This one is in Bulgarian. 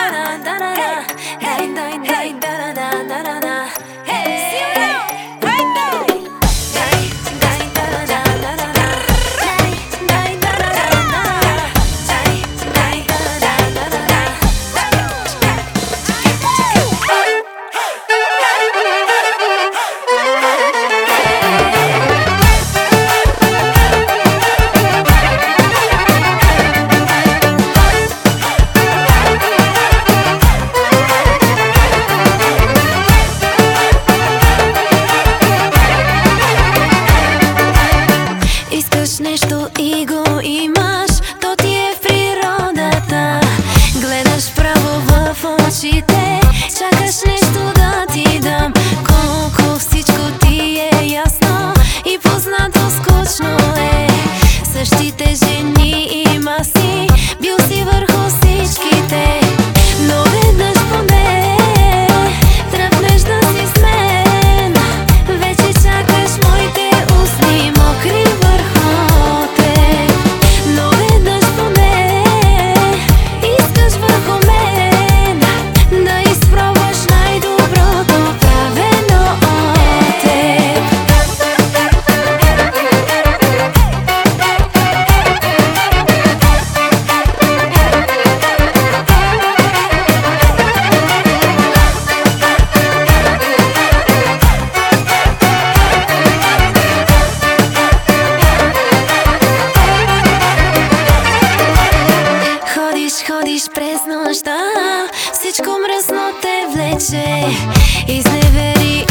Нещо и го имаш, то ти е в природата. Гледаш право в очите, чакаш нещо да ти дам. Колко всичко ти е ясно и познато, скучно е. Същите жени има си, бил си върху всичките. Но веднъж поне тръпнеш да си с мен. Вече чакаш моите устни мокри върху. Ходиш през нощта, всичко мръсно те влече. Изневери